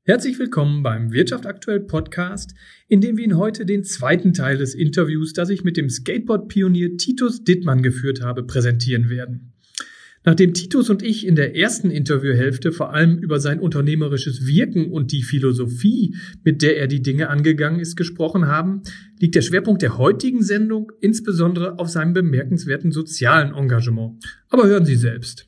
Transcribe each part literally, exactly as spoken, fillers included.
Herzlich willkommen beim Wirtschaft aktuell Podcast, in dem wir Ihnen heute den zweiten Teil des Interviews, das ich mit dem Skateboard-Pionier Titus Dittmann geführt habe, präsentieren werden. Nachdem Titus und ich in der ersten Interviewhälfte vor allem über sein unternehmerisches Wirken und die Philosophie, mit der er die Dinge angegangen ist, gesprochen haben, liegt der Schwerpunkt der heutigen Sendung insbesondere auf seinem bemerkenswerten sozialen Engagement. Aber hören Sie selbst.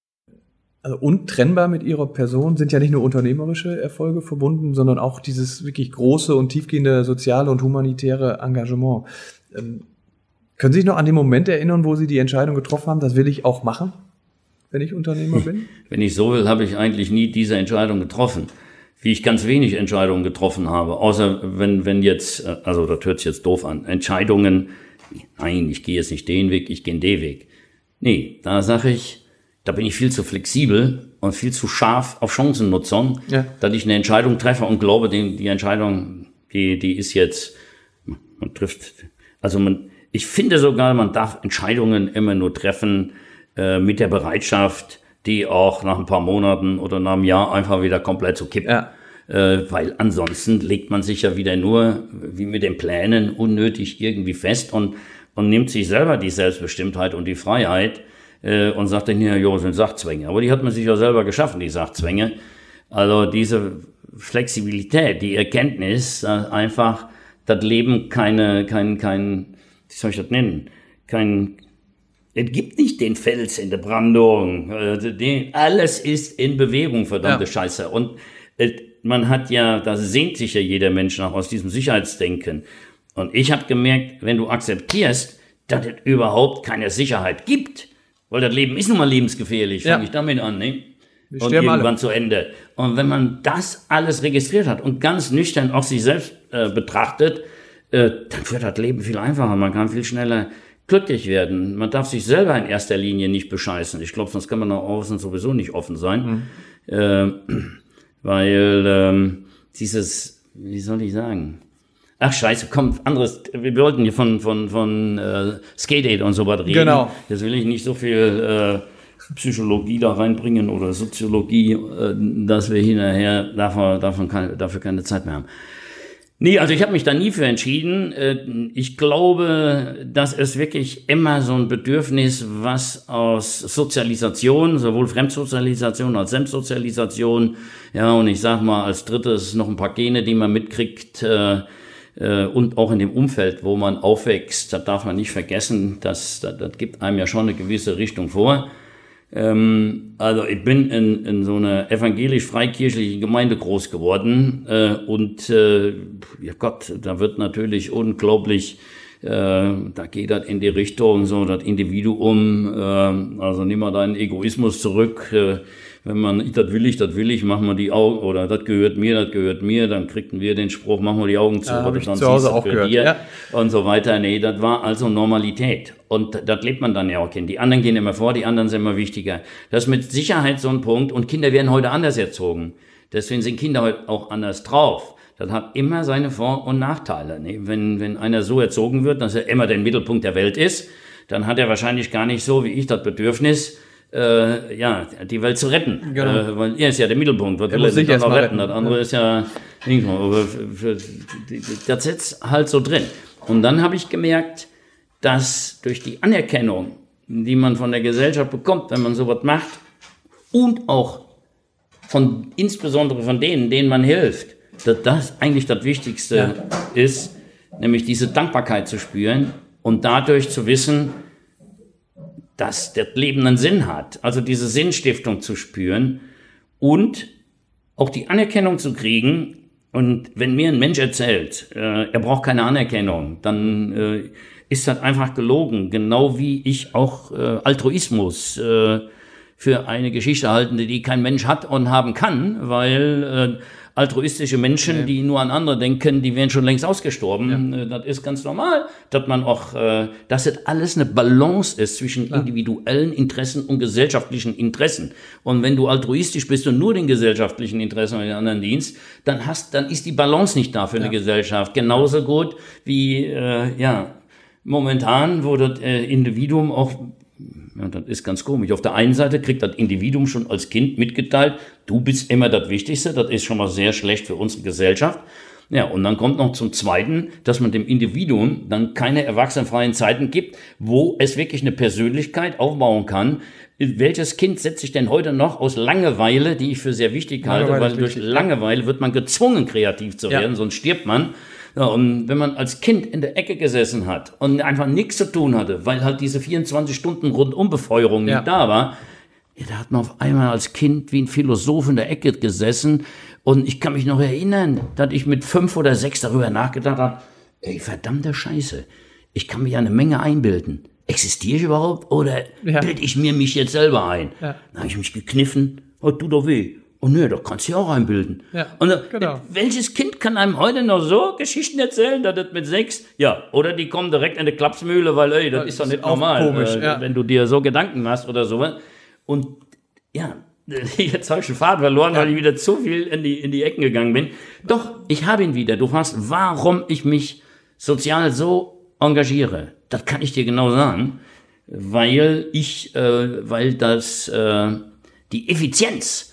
Also untrennbar mit Ihrer Person sind ja nicht nur unternehmerische Erfolge verbunden, sondern auch dieses wirklich große und tiefgehende soziale und humanitäre Engagement. Ähm, können Sie sich noch an den Moment erinnern, wo Sie die Entscheidung getroffen haben, das will ich auch machen, wenn ich Unternehmer bin? Wenn ich so will, habe ich eigentlich nie diese Entscheidung getroffen. Wie ich ganz wenig Entscheidungen getroffen habe, außer wenn, wenn jetzt, also das hört sich jetzt doof an, Entscheidungen, nein, ich gehe jetzt nicht den Weg, ich gehe den Weg. Nee, da sage ich, da bin ich viel zu flexibel und viel zu scharf auf Chancennutzung, ja, dass ich eine Entscheidung treffe und glaube, die, die Entscheidung, die, die ist jetzt, man trifft, also man, ich finde sogar, man darf Entscheidungen immer nur treffen äh, mit der Bereitschaft, die auch nach ein paar Monaten oder nach einem Jahr einfach wieder komplett zu kippen. Ja. Äh, weil ansonsten legt man sich ja wieder nur, wie mit den Plänen, unnötig irgendwie fest und, und nimmt sich selber die Selbstbestimmtheit und die Freiheit, und sagt dann hier, jo, sind Sachzwänge. Aber die hat man sich ja selber geschaffen, die Sachzwänge. Also diese Flexibilität, die Erkenntnis, einfach das Leben keine, kein, kein, wie soll ich das nennen, kein, es gibt nicht den Fels in der Brandung. Alles ist in Bewegung, verdammte ja. Scheiße. Und man hat ja, da sehnt sich ja jeder Mensch nach aus diesem Sicherheitsdenken. Und ich habe gemerkt, wenn du akzeptierst, dass es überhaupt keine Sicherheit gibt, weil das Leben ist nun mal lebensgefährlich, fange ja. ich damit an, ne? Wir und irgendwann alle. Zu Ende. Und wenn man das alles registriert hat und ganz nüchtern auch sich selbst äh, betrachtet, äh, dann wird das Leben viel einfacher. Man kann viel schneller glücklich werden. Man darf sich selber in erster Linie nicht bescheißen. Ich glaube, sonst kann man nach außen sowieso nicht offen sein. Mhm. Äh, weil ähm, dieses, wie soll ich sagen... Ach scheiße, komm, anderes, wir wollten hier von von von äh, Skate-Aid und so was reden. Genau. Jetzt will ich nicht so viel äh, Psychologie da reinbringen oder Soziologie, äh, dass wir hinterher dafür, dafür, keine, dafür keine Zeit mehr haben. Nee, also ich habe mich da nie für entschieden. Äh, ich glaube, dass es wirklich immer so ein Bedürfnis, was aus Sozialisation, sowohl Fremdsozialisation als Selbstsozialisation, ja, und ich sag mal als drittes noch ein paar Gene, die man mitkriegt, äh, und auch in dem Umfeld, wo man aufwächst, da darf man nicht vergessen, dass das, das gibt einem ja schon eine gewisse Richtung vor. Ähm, also ich bin in, in so einer evangelisch-freikirchlichen Gemeinde groß geworden äh, und äh, ja Gott, da wird natürlich unglaublich, äh, da geht das in die Richtung, so das Individuum, äh, also nimm mal deinen Egoismus zurück, äh, wenn man, das will ich, das will ich, machen wir die Augen, oder das gehört mir, das gehört mir, dann kriegten wir den Spruch, machen wir die Augen zu, ja, oder dann zu Hause auch gehört, dir, ja. Und so weiter. Nee, das war also Normalität. Und das lebt man dann ja auch hin. Die anderen gehen immer vor, die anderen sind immer wichtiger. Das ist mit Sicherheit so ein Punkt. Und Kinder werden heute anders erzogen. Deswegen sind Kinder heute auch anders drauf. Das hat immer seine Vor- und Nachteile. Nee, wenn, wenn einer so erzogen wird, dass er immer der Mittelpunkt der Welt ist, dann hat er wahrscheinlich gar nicht so wie ich das Bedürfnis, Äh, ja, die Welt zu retten. Genau. Äh, weil er ist ja der Mittelpunkt, was will er sich noch retten? Das andere ja. ist ja, aber für, für, das sitzt halt so drin. Und dann habe ich gemerkt, dass durch die Anerkennung, die man von der Gesellschaft bekommt, wenn man sowas macht, und auch von, insbesondere von denen, denen man hilft, dass das eigentlich das Wichtigste ja. ist, nämlich diese Dankbarkeit zu spüren und dadurch zu wissen, dass das Leben einen Sinn hat, also diese Sinnstiftung zu spüren und auch die Anerkennung zu kriegen. Und wenn mir ein Mensch erzählt, äh, er braucht keine Anerkennung, dann äh, ist das einfach gelogen, genau wie ich auch äh, Altruismus äh, für eine Geschichte halte, die kein Mensch hat und haben kann, weil äh, altruistische Menschen, ja. die nur an andere denken, die wären schon längst ausgestorben. Ja. Das ist ganz normal, dass man auch, dass das alles eine Balance ist zwischen Klar. individuellen Interessen und gesellschaftlichen Interessen. Und wenn du altruistisch bist und nur den gesellschaftlichen Interessen und den anderen dienst, dann hast, dann ist die Balance nicht da für ja. eine Gesellschaft. Genauso gut wie, äh, ja, momentan, wo das äh, Individuum auch Ja, das ist ganz komisch. Auf der einen Seite kriegt das Individuum schon als Kind mitgeteilt, du bist immer das Wichtigste, das ist schon mal sehr schlecht für unsere Gesellschaft. Ja, und dann kommt noch zum Zweiten, dass man dem Individuum dann keine erwachsenenfreien Zeiten gibt, wo es wirklich eine Persönlichkeit aufbauen kann. Welches Kind setzt sich denn heute noch aus Langeweile, die ich für sehr wichtig halte, weil durch Langeweile wird man gezwungen, kreativ zu werden, ja. sonst stirbt man. Ja, und wenn man als Kind in der Ecke gesessen hat und einfach nichts zu tun hatte, weil halt diese vierundzwanzig Stunden Rundumbefeuerung nicht ja. da war, ja, da hat man auf einmal als Kind wie ein Philosoph in der Ecke gesessen. Und ich kann mich noch erinnern, dass ich mit fünf oder sechs darüber nachgedacht habe, ey, verdammte Scheiße, ich kann mir eine Menge einbilden. Existiere ich überhaupt oder ja. bilde ich mir mich jetzt selber ein? Ja. Dann habe ich mich gekniffen, oh, tut doch weh. Oh nö, da kannst du ja auch einbilden. Ja, und äh, genau. welches Kind kann einem heute noch so Geschichten erzählen, dass das mit sechs, ja, oder die kommen direkt in eine Klapsmühle, weil, ey, das, das ist doch nicht normal, komisch, äh, ja. wenn du dir so Gedanken machst oder so. Und ja, jetzt habe ich den Faden verloren, ja. weil ich wieder zu viel in die, in die Ecken gegangen bin. Doch, ich habe ihn wieder. Du fragst, warum ich mich sozial so engagiere. Das kann ich dir genau sagen, weil ich, äh, weil das, äh, die Effizienz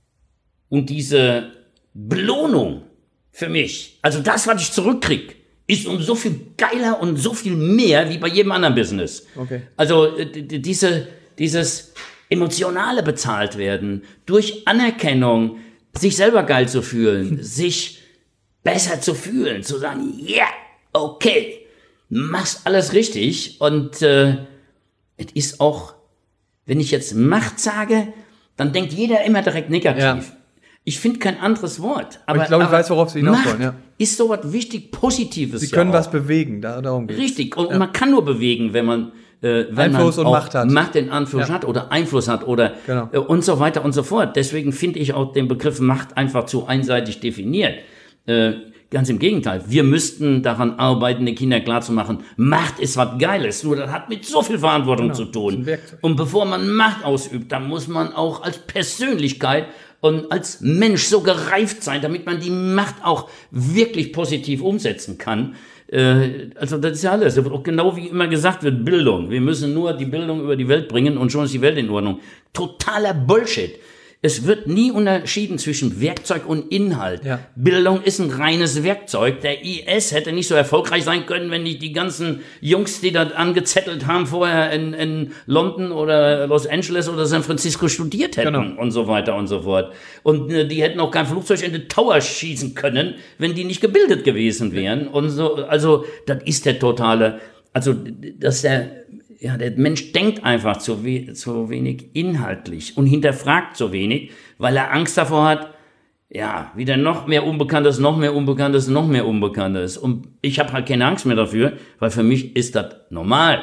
und diese Belohnung für mich, also das, was ich zurückkriege, ist um so viel geiler und so viel mehr wie bei jedem anderen Business. Okay. Also d- d- diese, dieses emotionale bezahlt werden, durch Anerkennung, sich selber geil zu fühlen, sich besser zu fühlen, zu sagen, ja, yeah, okay, machst alles richtig. Und äh, es ist auch, wenn ich jetzt Macht sage, dann denkt jeder immer direkt negativ. Ja. Ich finde kein anderes Wort. Aber, aber ich glaube, ich weiß, worauf Sie hinaus wollen. Ja. Ist so was wichtig Positives. Sie können ja was bewegen, darum geht's. Richtig, und ja. man kann nur bewegen, wenn man, äh, wenn Einfluss man und auch Macht hat. Macht in Anführungszeichen ja. hat oder Einfluss hat oder genau. äh, und so weiter und so fort. Deswegen finde ich auch den Begriff Macht einfach zu einseitig definiert. Äh, Ganz im Gegenteil. Wir müssten daran arbeiten, den Kindern klarzumachen, Macht ist was Geiles, nur das hat mit so viel Verantwortung genau, zu tun. Und bevor man Macht ausübt, dann muss man auch als Persönlichkeit und als Mensch so gereift sein, damit man die Macht auch wirklich positiv umsetzen kann. Äh, also das ist ja alles. Auch genau wie immer gesagt wird, Bildung. Wir müssen nur die Bildung über die Welt bringen und schon ist die Welt in Ordnung. Totaler Bullshit. Es wird nie unterschieden zwischen Werkzeug und Inhalt. Ja. Bildung ist ein reines Werkzeug. Der I S hätte nicht so erfolgreich sein können, wenn nicht die ganzen Jungs, die das angezettelt haben, vorher in, in London oder Los Angeles oder San Francisco studiert hätten genau. und so weiter und so fort. Und äh, die hätten auch kein Flugzeug in den Tower schießen können, wenn die nicht gebildet gewesen wären. Und so, also das ist der totale, also dass der Ja, der Mensch denkt einfach zu, we- zu wenig inhaltlich und hinterfragt zu wenig, weil er Angst davor hat, ja, wieder noch mehr Unbekanntes, noch mehr Unbekanntes, noch mehr Unbekanntes. Und ich habe halt keine Angst mehr dafür, weil für mich ist das normal,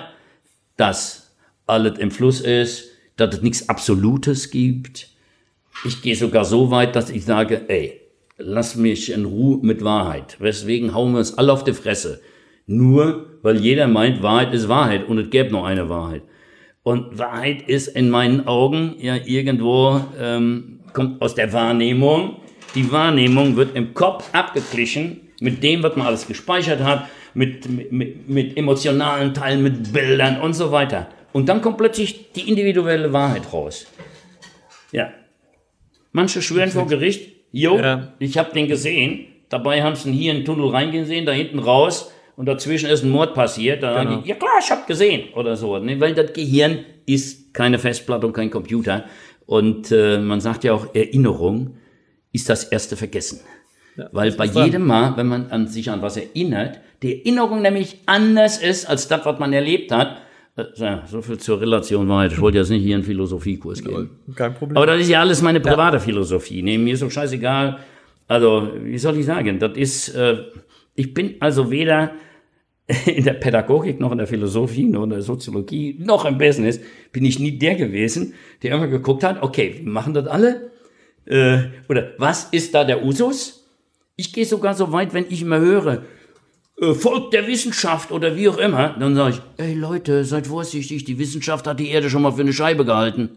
dass alles im Fluss ist, dass es nichts Absolutes gibt. Ich gehe sogar so weit, dass ich sage, ey, lass mich in Ruhe mit Wahrheit. Weswegen hauen wir uns alle auf die Fresse. Nur, weil jeder meint, Wahrheit ist Wahrheit und es gäbe noch eine Wahrheit. Und Wahrheit ist in meinen Augen ja irgendwo, ähm, kommt aus der Wahrnehmung. Die Wahrnehmung wird im Kopf abgeglichen mit dem, was man alles gespeichert hat, mit, mit, mit emotionalen Teilen, mit Bildern und so weiter. Und dann kommt plötzlich die individuelle Wahrheit raus. Ja. Manche schwören vor Gericht, jo, ja. ich habe den gesehen, dabei haben sie hier in den Tunnel reingehen sehen, da hinten raus, und dazwischen ist ein Mord passiert, da genau. die, ja klar, ich hab gesehen, oder so. Ne? Weil das Gehirn ist keine Festplatte und kein Computer. Und äh, man sagt ja auch, Erinnerung ist das erste Vergessen. Ja, weil bei jedem Mal, wenn man an sich an was erinnert, die Erinnerung nämlich anders ist, als das, was man erlebt hat. Äh, so viel zur Relation Wahrheit. Ich wollte jetzt nicht hier einen Philosophiekurs geben. Kein Problem. Aber das ist ja alles meine private ja. Philosophie. Nee, mir ist so scheißegal. Also, wie soll ich sagen, das ist, äh, ich bin also weder in der Pädagogik, noch in der Philosophie, noch in der Soziologie, noch im Business, bin ich nie der gewesen, der immer geguckt hat, okay, wir machen das alle? Äh, oder was ist da der Usus? Ich gehe sogar so weit, wenn ich immer höre, äh, Volk der Wissenschaft oder wie auch immer, dann sage ich, ey Leute, seid vorsichtig, die Wissenschaft hat die Erde schon mal für eine Scheibe gehalten.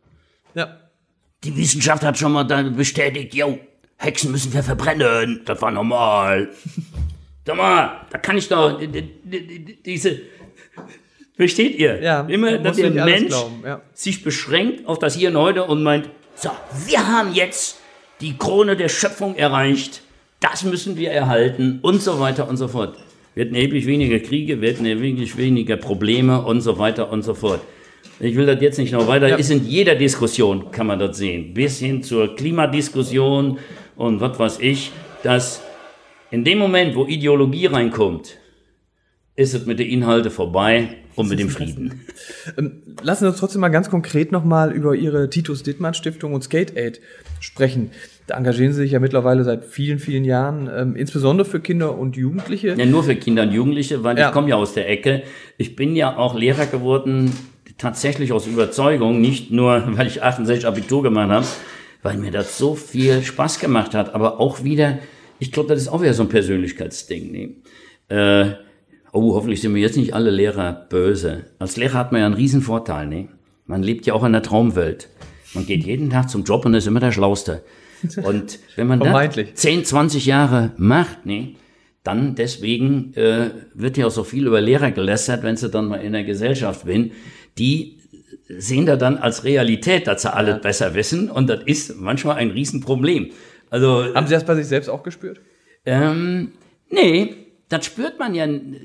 Ja. Die Wissenschaft hat schon mal dann bestätigt, yo, Hexen müssen wir verbrennen, das war normal. Sag mal, da kann ich doch diese Versteht ihr? Ja, immer, dass der Mensch ja. sich beschränkt auf das Hier und Heute und meint, so, wir haben jetzt die Krone der Schöpfung erreicht, das müssen wir erhalten und so weiter und so fort. Wir hätten erheblich weniger Kriege, wir hätten erheblich weniger Probleme und so weiter und so fort. Ich will das jetzt nicht noch weiter, ja. Ist in jeder Diskussion, kann man das sehen, bis hin zur Klimadiskussion und was weiß ich, dass in dem Moment, wo Ideologie reinkommt, ist es mit den Inhalten vorbei und mit dem Frieden. Lassen Sie uns trotzdem mal ganz konkret nochmal über Ihre Titus-Dittmann-Stiftung und Skate Aid sprechen. Da engagieren Sie sich ja mittlerweile seit vielen, vielen Jahren, ähm, insbesondere für Kinder und Jugendliche. Ja, nur für Kinder und Jugendliche, weil ja. ich komme ja aus der Ecke. Ich bin ja auch Lehrer geworden, tatsächlich aus Überzeugung, nicht nur, weil ich achtundsechzig Abitur gemacht habe, weil mir das so viel Spaß gemacht hat, aber auch wieder, ich glaube, das ist auch wieder so ein Persönlichkeitsding. Ne? Äh, oh, hoffentlich sind mir jetzt nicht alle Lehrer böse. Als Lehrer hat man ja einen riesen Vorteil. Ne? Man lebt ja auch in der Traumwelt. Man geht jeden Tag zum Job und ist immer der Schlauste. Und wenn man das zehn, zwanzig Jahre macht, ne, dann deswegen äh, wird ja auch so viel über Lehrer gelästert, wenn sie dann mal in der Gesellschaft sind. Die sehen da dann als Realität, dass sie alles ja. besser wissen. Und das ist manchmal ein Riesenproblem. Also, haben Sie das bei sich selbst auch gespürt? Ähm, nee, das spürt man ja.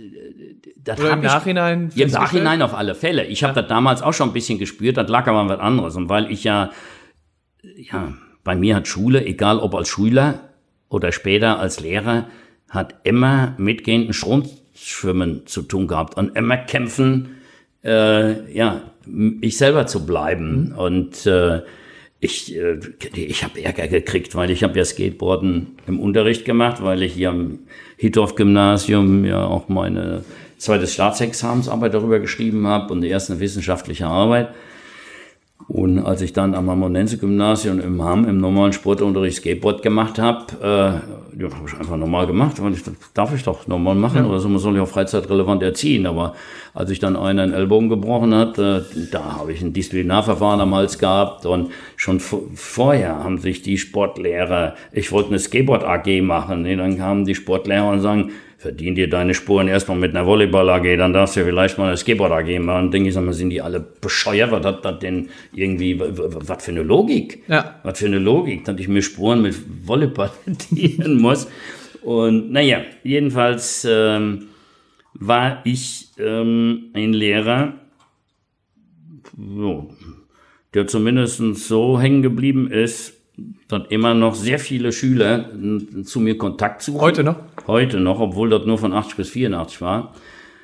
Das Oder im ich, Nachhinein? Ja, im Nachhinein auf alle Fälle. Ich habe ja. das damals auch schon ein bisschen gespürt, das lag aber an was anderes. Und weil ich ja, ja, bei mir hat Schule, egal ob als Schüler oder später als Lehrer, hat immer mitgehenden Stromschwimmen zu tun gehabt und immer kämpfen, äh, ja, ich selber zu bleiben. Mhm. Und äh, ich, äh, ich habe Ärger gekriegt, weil ich habe ja Skateboarden im Unterricht gemacht, weil ich hier am Hittorf-Gymnasium ja auch meine zweite Staatsexamensarbeit darüber geschrieben habe und die erste wissenschaftliche Arbeit. Und als ich dann am Ammonense-Gymnasium im Hamm im normalen Sportunterricht Skateboard gemacht habe, äh, ja, habe ich einfach normal gemacht, weil ich, das darf ich doch normal machen, ja. Oder so, man soll ja auch freizeitrelevant erziehen. Aber als ich dann einer einen Ellbogen gebrochen hat, äh, da habe ich ein Disziplinarverfahren am Hals gehabt und schon v- vorher haben sich die Sportlehrer, ich wollte eine Skateboard-A G machen, nee, dann kamen die Sportlehrer und sagen, verdien dir deine Spuren erstmal mit einer Volleyball-A G, dann darfst du vielleicht mal eine Skateboard-A G machen. Und denke ich, sag mal, sind die alle bescheuert? Was hat das denn irgendwie, was für eine Logik? Ja. Was für eine Logik, dass ich mir Spuren mit Volleyball verdienen muss. Und naja, jedenfalls ähm, war ich ähm, ein Lehrer, so, der zumindest so hängen geblieben ist, dass immer noch sehr viele Schüler zu mir Kontakt suchen. Heute noch? Heute noch, obwohl das nur von achtzig bis vierundachtzig war.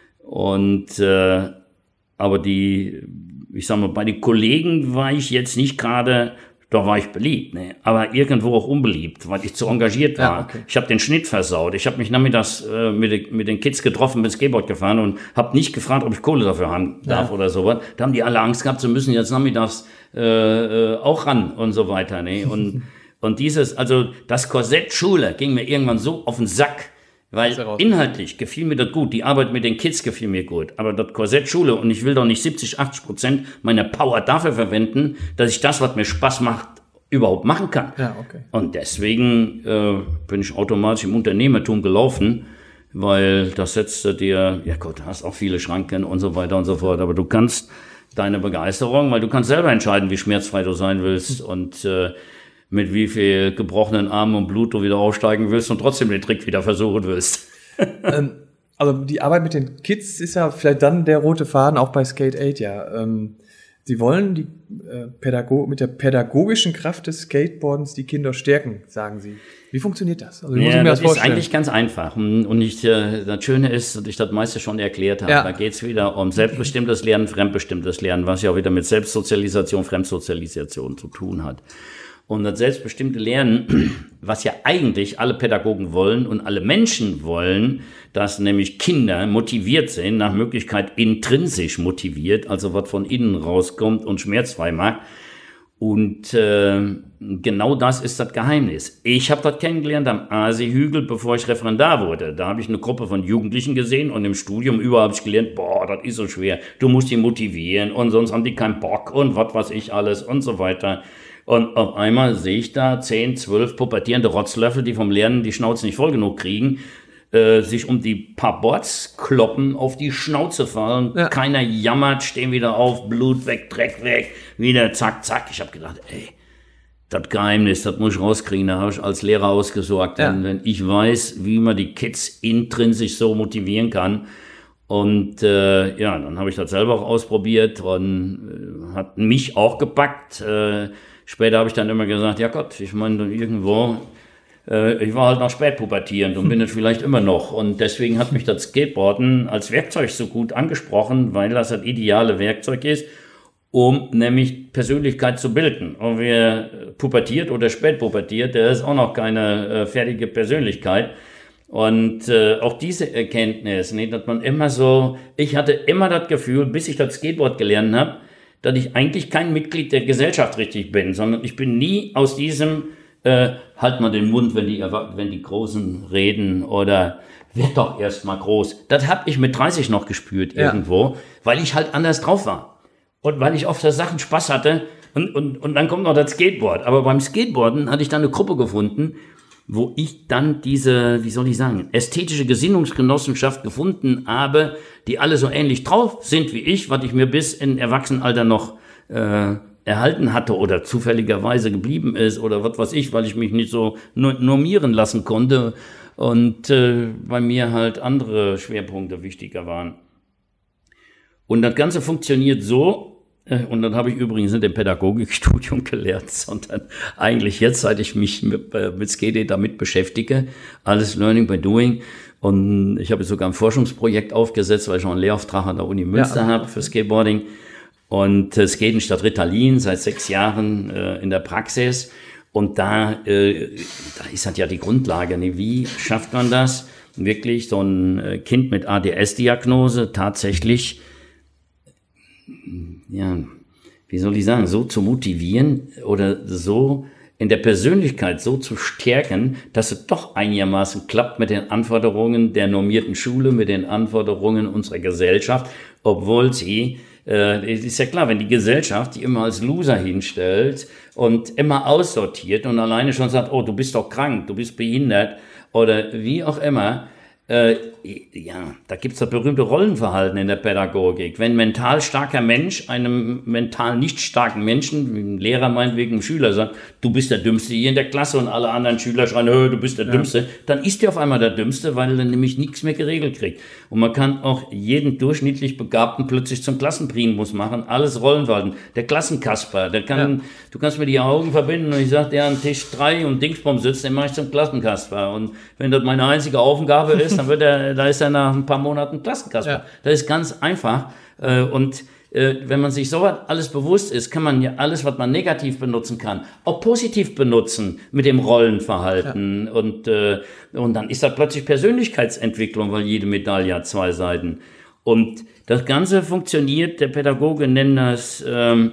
Und äh, aber die, ich sag mal, bei den Kollegen war ich jetzt nicht gerade, da war ich beliebt, ne? Aber irgendwo auch unbeliebt, weil ich zu engagiert war. Ja, okay. Ich habe den Schnitt versaut. Ich habe mich nachmittags äh, mit, mit den Kids getroffen, bin Skateboard gefahren und habe nicht gefragt, ob ich Kohle dafür haben darf ja. oder sowas. Da haben die alle Angst gehabt, sie müssen jetzt nachmittags äh, auch ran und so weiter. Ne? Und, und dieses, also das Korsett Schule ging mir irgendwann so auf den Sack, weil inhaltlich gefiel mir das gut, die Arbeit mit den Kids gefiel mir gut, aber das Korsett Schule, und ich will doch nicht siebzig, achtzig Prozent meiner Power dafür verwenden, dass ich das, was mir Spaß macht, überhaupt machen kann. Ja, okay. Und deswegen äh, bin ich automatisch im Unternehmertum gelaufen, weil das setzt dir, ja Gott, du hast auch viele Schranken und so weiter und so fort, aber du kannst deine Begeisterung, weil du kannst selber entscheiden, wie schmerzfrei du sein willst und äh, mit wie viel gebrochenen Armen und Blut du wieder aufsteigen willst und trotzdem den Trick wieder versuchen willst. ähm, also die Arbeit mit den Kids ist ja vielleicht dann der rote Faden, auch bei Skate Aid, ja. Ähm, Sie wollen die, äh, Pädago- mit der pädagogischen Kraft des Skateboardens die Kinder stärken, sagen Sie. Wie funktioniert das? Also, wie muss ja, ich mir das, das vorstellen? ist eigentlich ganz einfach. Und ich, äh, das Schöne ist, dass ich das meiste schon erklärt habe, ja. Da geht es wieder um selbstbestimmtes Lernen, fremdbestimmtes Lernen, was ja auch wieder mit Selbstsozialisation, Fremdsozialisation zu tun hat. Und das selbstbestimmte Lernen, was ja eigentlich alle Pädagogen wollen und alle Menschen wollen, dass nämlich Kinder motiviert sind, nach Möglichkeit intrinsisch motiviert, also was von innen rauskommt und schmerzfrei macht. Und äh, genau das ist das Geheimnis. Ich habe das kennengelernt am Aasee-Hügel, bevor ich Referendar wurde. Da habe ich eine Gruppe von Jugendlichen gesehen und im Studium überall habe ich gelernt, boah, das ist so schwer, du musst die motivieren und sonst haben die keinen Bock und was weiß ich alles und so weiter. Und auf einmal sehe ich da zehn, zwölf pubertierende Rotzlöffel, die vom Lernen die Schnauze nicht voll genug kriegen, äh, sich um die paar Boards kloppen, auf die Schnauze fallen, ja. Keiner jammert, stehen wieder auf, Blut weg, Dreck weg, wieder zack, zack. Ich habe gedacht, ey, das Geheimnis, das muss ich rauskriegen, da habe ich als Lehrer ausgesorgt. Ja. Wenn, wenn ich weiß, wie man die Kids intrinsisch so motivieren kann. Und äh, ja, dann habe ich das selber auch ausprobiert und äh, hat mich auch gepackt. Äh, später habe ich dann immer gesagt, ja Gott, ich meine, irgendwo, äh, ich war halt noch spätpubertierend und bin es vielleicht immer noch. Und deswegen hat mich das Skateboarden als Werkzeug so gut angesprochen, weil das das ideale Werkzeug ist, um nämlich Persönlichkeit zu bilden. Und wer pubertiert oder spät pubertiert, der ist auch noch keine äh, fertige Persönlichkeit. Und äh, auch diese Erkenntnis, ne, dass man immer so, ich hatte immer das Gefühl, bis ich das Skateboard gelernt habe, dass ich eigentlich kein Mitglied der Gesellschaft richtig bin, sondern ich bin nie aus diesem, äh, halt mal den Mund, wenn die, wenn die Großen reden oder werd doch erst mal groß. Das habe ich mit dreißig noch gespürt irgendwo, ja. Weil ich halt anders drauf war. Und weil ich auf der Sachen Spaß hatte und, und, und dann kommt noch das Skateboard. Aber beim Skateboarden hatte ich dann eine Gruppe gefunden, wo ich dann diese, wie soll ich sagen, ästhetische Gesinnungsgenossenschaft gefunden habe, die alle so ähnlich drauf sind wie ich, was ich mir bis in Erwachsenenalter noch äh, erhalten hatte oder zufälligerweise geblieben ist oder was weiß ich, weil ich mich nicht so normieren lassen konnte und äh, bei mir halt andere Schwerpunkte wichtiger waren. Und das Ganze funktioniert so, und dann habe ich übrigens nicht im Pädagogikstudium gelernt, sondern eigentlich jetzt, seit ich mich mit, mit Skate damit beschäftige, alles Learning by Doing. Und ich habe sogar ein Forschungsprojekt aufgesetzt, weil ich auch einen Lehrauftrag an der Uni Münster ja, habe für Skateboarding. Und äh, Skaten statt Ritalin seit sechs Jahren äh, in der Praxis. Und da, äh, da ist halt ja die Grundlage, ne? Wie schafft man das, wirklich so ein Kind mit A D S-Diagnose tatsächlich, ja, wie soll ich sagen, so zu motivieren oder so in der Persönlichkeit so zu stärken, dass es doch einigermaßen klappt mit den Anforderungen der normierten Schule, mit den Anforderungen unserer Gesellschaft, obwohl sie, äh, es ist ja klar, wenn die Gesellschaft die immer als Loser hinstellt und immer aussortiert und alleine schon sagt, oh, du bist doch krank, du bist behindert oder wie auch immer, Äh, ja, da gibt's das berühmte Rollenverhalten in der Pädagogik. Wenn ein mental starker Mensch einem mental nicht starken Menschen, wie ein Lehrer meinetwegen einem Schüler sagt, du bist der Dümmste hier in der Klasse und alle anderen Schüler schreien, du bist der ja. Dümmste, dann ist der auf einmal der Dümmste, weil er nämlich nichts mehr geregelt kriegt. Und man kann auch jeden durchschnittlich Begabten plötzlich zum Klassenprimus machen, alles Rollenverhalten. Der Klassenkasper, der kann, ja. du kannst mir die Augen verbinden und ich sag, der an Tisch drei und Dingsbom sitzt, den mache ich zum Klassenkasper. Und wenn das meine einzige Aufgabe ist, dann wird er, da ist er nach ein paar Monaten Klassenkasper. Ja. Das ist ganz einfach. Und wenn man sich so alles bewusst ist, kann man ja alles, was man negativ benutzen kann, auch positiv benutzen mit dem Rollenverhalten. Ja. Und, und dann ist das plötzlich Persönlichkeitsentwicklung, weil jede Medaille hat zwei Seiten. Und das Ganze funktioniert, der Pädagoge nennt das ähm,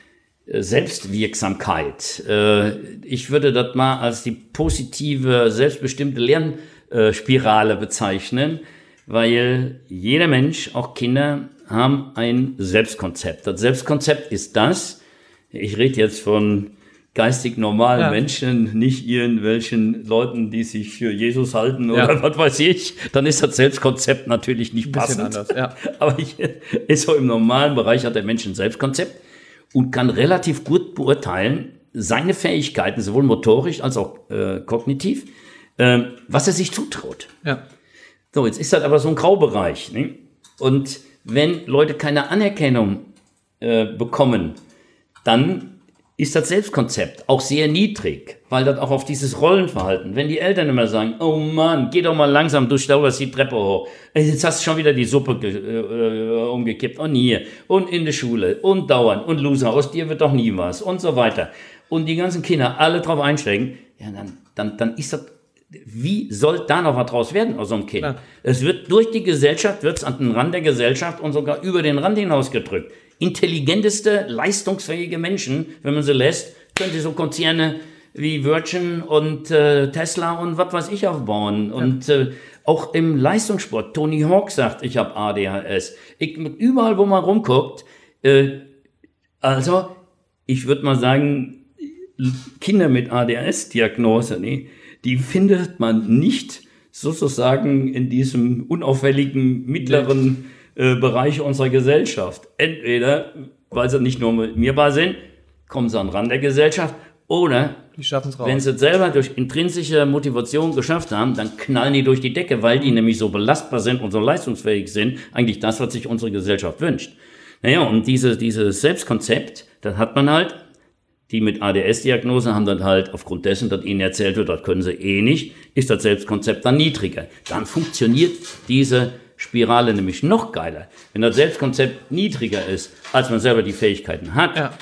Selbstwirksamkeit. Äh, ich würde das mal als die positive, selbstbestimmte Lern Spirale bezeichnen, weil jeder Mensch, auch Kinder, haben ein Selbstkonzept. Das Selbstkonzept ist das, ich rede jetzt von geistig normalen ja. Menschen, nicht irgendwelchen Leuten, die sich für Jesus halten oder ja. was weiß ich, dann ist das Selbstkonzept natürlich nicht passend. Anders, ja. Aber ich, ist so im normalen Bereich hat der Mensch ein Selbstkonzept und kann relativ gut beurteilen, seine Fähigkeiten, sowohl motorisch als auch äh, kognitiv, was er sich zutraut. Ja. So, jetzt ist das aber so ein Graubereich. Ne? Und wenn Leute keine Anerkennung äh, bekommen, dann ist das Selbstkonzept auch sehr niedrig, weil das auch auf dieses Rollenverhalten, wenn die Eltern immer sagen, oh Mann, geh doch mal langsam, du stauberst die Treppe hoch, jetzt hast du schon wieder die Suppe äh, umgekippt und hier und in der Schule und dauernd und Loser, aus dir wird doch nie was und so weiter. Und die ganzen Kinder alle drauf einsteigen, ja, dann, dann, dann ist das. Wie soll da noch was draus werden aus so einem Kind? Klar. Es wird durch die Gesellschaft, wird es an den Rand der Gesellschaft und sogar über den Rand hinaus gedrückt. Intelligenteste, leistungsfähige Menschen, wenn man sie lässt, können sie so Konzerne wie Virgin und äh, Tesla und was weiß ich aufbauen. Ja. Und äh, auch im Leistungssport, Tony Hawk sagt, ich habe A D H S. Ich, überall, wo man rumguckt, äh, also ich würde mal sagen, Kinder mit A D H S-Diagnose, nee, die findet man nicht sozusagen in diesem unauffälligen mittleren äh, Bereich unserer Gesellschaft. Entweder, weil sie nicht nur mit mir bar sind, kommen sie an den Rand der Gesellschaft, oder die schaffen's raus. Wenn sie es selber durch intrinsische Motivation geschafft haben, dann knallen die durch die Decke, weil die nämlich so belastbar sind und so leistungsfähig sind. Eigentlich das, was sich unsere Gesellschaft wünscht. Naja, und diese, dieses Selbstkonzept, das hat man halt. Die mit A D S-Diagnose haben dann halt aufgrund dessen, dass ihnen erzählt wird, das können sie eh nicht, ist das Selbstkonzept dann niedriger. Dann funktioniert diese Spirale nämlich noch geiler. Wenn das Selbstkonzept niedriger ist, als man selber die Fähigkeiten hat. Ja.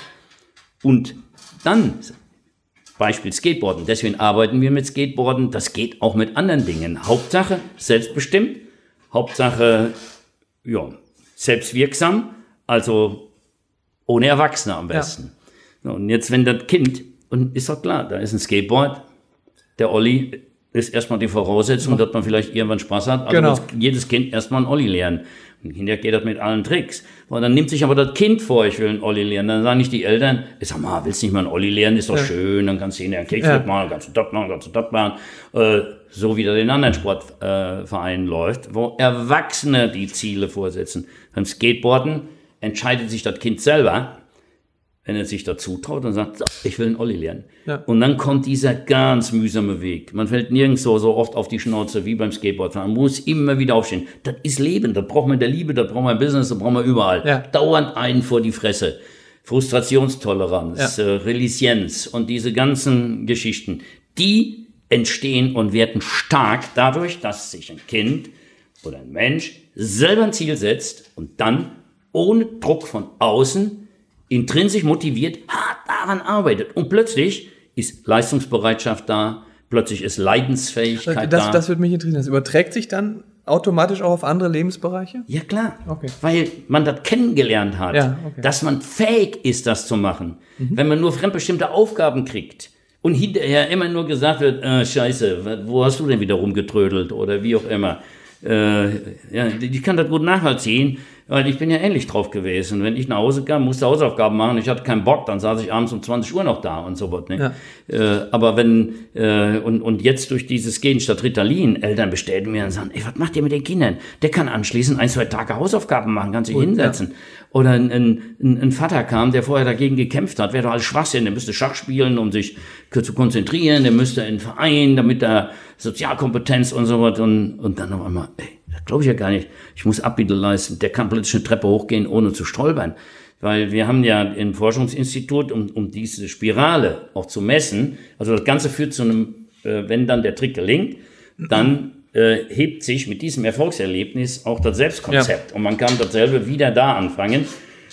Und dann, Beispiel Skateboarden, deswegen arbeiten wir mit Skateboarden, das geht auch mit anderen Dingen. Hauptsache selbstbestimmt, Hauptsache ja, selbstwirksam, also ohne Erwachsene am besten. Ja. Und jetzt, wenn das Kind, und ist doch klar, da ist ein Skateboard, der Olli ist erstmal die Voraussetzung, dass man vielleicht irgendwann Spaß hat. Also genau. muss jedes Kind erstmal einen Olli lernen. Und Kinder geht das mit allen Tricks. Und dann nimmt sich aber das Kind vor, ich will einen Olli lernen. Dann sagen nicht die Eltern, ich sag mal, willst du nicht mal einen Olli lernen, ist doch ja. schön, dann kannst du ihn einen Kickflip ja. machen, kannst du das machen, kannst du das machen. Äh, so wie das in anderen Sportvereinen äh, läuft, wo Erwachsene die Ziele vorsetzen. Beim Skateboarden entscheidet sich das Kind selber, wenn er sich dazu traut und sagt, so, ich will einen Olli lernen. Ja. Und dann kommt dieser ganz mühsame Weg. Man fällt nirgendwo so oft auf die Schnauze wie beim Skateboardfahren. Man muss immer wieder aufstehen. Das ist Leben, das braucht man in der Liebe, das braucht man im Business, das braucht man überall. Ja. Dauernd einen vor die Fresse. Frustrationstoleranz, ja. äh, Resilienz und diese ganzen Geschichten, die entstehen und werden stark dadurch, dass sich ein Kind oder ein Mensch selber ein Ziel setzt und dann ohne Druck von außen intrinsisch motiviert, hart daran arbeitet. Und plötzlich ist Leistungsbereitschaft da, plötzlich ist Leidensfähigkeit das, da. Das würde mich interessieren. Das überträgt sich dann automatisch auch auf andere Lebensbereiche? Ja, klar. Okay. Weil man das kennengelernt hat, ja, okay. dass man fähig ist, das zu machen. Mhm. Wenn man nur fremdbestimmte Aufgaben kriegt und hinterher immer nur gesagt wird, äh, scheiße, wo hast du denn wieder rumgetrödelt oder wie auch immer. Äh, ja, ich kann das gut nachvollziehen, weil ich bin ja ähnlich drauf gewesen. Wenn ich nach Hause kam, musste Hausaufgaben machen, ich hatte keinen Bock, dann saß ich abends um zwanzig Uhr noch da und so was. Ne? Ja. Äh, aber wenn, äh, und, und jetzt durch dieses Gehen statt Ritalin, Eltern bestellen mir und sagen, ey, was macht ihr mit den Kindern? Der kann anschließend ein, zwei Tage Hausaufgaben machen, kann sich und, hinsetzen. Ja. Oder ein, ein, ein Vater kam, der vorher dagegen gekämpft hat, wäre doch alles Schwachsinn, der müsste Schach spielen, um sich zu konzentrieren, der müsste in einen Verein, damit er Sozialkompetenz und so was und, und dann noch einmal, ey, das glaube ich ja gar nicht, ich muss Abbitte leisten, der kann plötzlich eine Treppe hochgehen, ohne zu stolpern. Weil wir haben ja im Forschungsinstitut, um, um diese Spirale auch zu messen, also das Ganze führt zu einem, äh, wenn dann der Trick gelingt, dann äh, hebt sich mit diesem Erfolgserlebnis auch das Selbstkonzept. Ja. Und man kann dasselbe wieder da anfangen.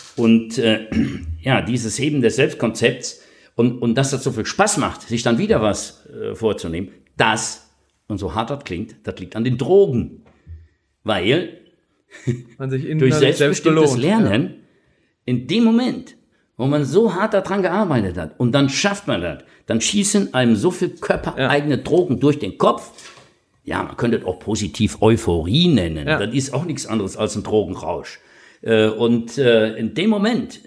Und äh, ja, dieses Heben des Selbstkonzepts und, und dass das so viel Spaß macht, sich dann wieder was äh, vorzunehmen, das, und so hart das klingt, das liegt an den Drogen. Weil man sich durch selbstbestimmtes selbst Lernen, ja. in dem Moment, wo man so hart daran gearbeitet hat und dann schafft man das, dann schießen einem so viel körpereigene ja. Drogen durch den Kopf. Ja, man könnte das auch positiv Euphorie nennen. Ja. Das ist auch nichts anderes als ein Drogenrausch. Und in dem Moment,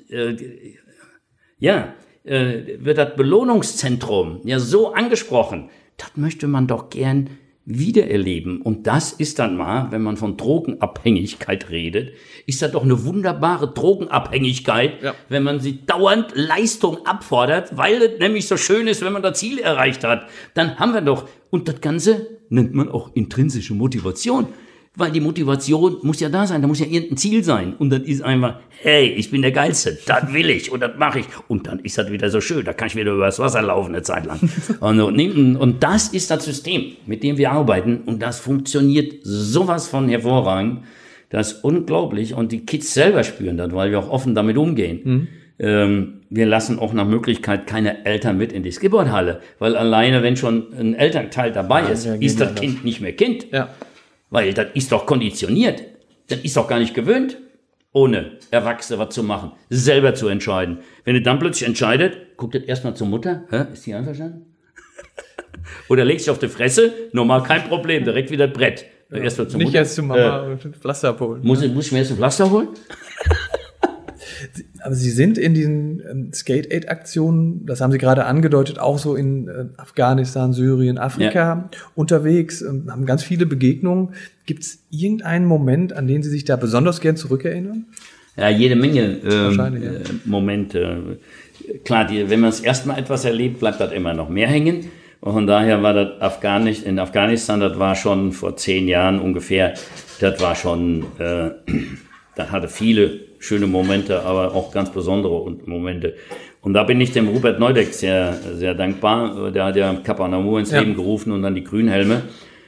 ja, wird das Belohnungszentrum ja so angesprochen. Das möchte man doch gern wiedererleben. Und das ist dann mal, wenn man von Drogenabhängigkeit redet, ist das doch eine wunderbare Drogenabhängigkeit, ja. wenn man sie dauernd Leistung abfordert, weil es nämlich so schön ist, wenn man das Ziel erreicht hat. Dann haben wir doch, und das Ganze nennt man auch intrinsische Motivation. Weil die Motivation muss ja da sein, da muss ja irgendein Ziel sein. Und dann ist einfach, hey, ich bin der Geilste, das will ich und das mache ich. Und dann ist das wieder so schön, da kann ich wieder übers Wasser laufen eine Zeit lang. und, und, und das ist das System, mit dem wir arbeiten. Und das funktioniert sowas von hervorragend. Das ist unglaublich. Und die Kids selber spüren das, weil wir auch offen damit umgehen. Mhm. Ähm, wir lassen auch nach Möglichkeit keine Eltern mit in die Skateboardhalle. Weil alleine, wenn schon ein Elternteil dabei ist, ja, ist das Kind nicht mehr Kind. Ja. Weil das ist doch konditioniert. Das ist doch gar nicht gewöhnt, ohne Erwachsene was zu machen, selber zu entscheiden. Wenn du dann plötzlich entscheidet, guckt das erstmal zur Mutter, hä, ist die einverstanden? Oder legst dich auf die Fresse, normal kein Problem, direkt wieder das Brett. Ja, erst mal zur nicht Mutter. Erst zu Mama äh, Pflaster abholen. Muss, ja. muss ich mir erst ein Pflaster holen? Aber Sie sind in diesen ähm, Skate-Aid-Aktionen, das haben Sie gerade angedeutet, auch so in äh, Afghanistan, Syrien, Afrika ja. unterwegs, ähm, haben ganz viele Begegnungen. Gibt es irgendeinen Moment, an den Sie sich da besonders gern zurückerinnern? Ja, jede Menge ähm, ja. äh, Momente. Klar, die, wenn man das erste Mal etwas erlebt, bleibt das immer noch mehr hängen. Und von daher war das Afghanis- in Afghanistan, das war schon vor zehn Jahren ungefähr, das war schon, äh, das hatte viele schöne Momente, aber auch ganz besondere Momente. Und da bin ich dem Rupert Neudeck sehr, sehr dankbar. Der hat ja Kapa Namur ins ja. Leben gerufen und dann die Grünhelme.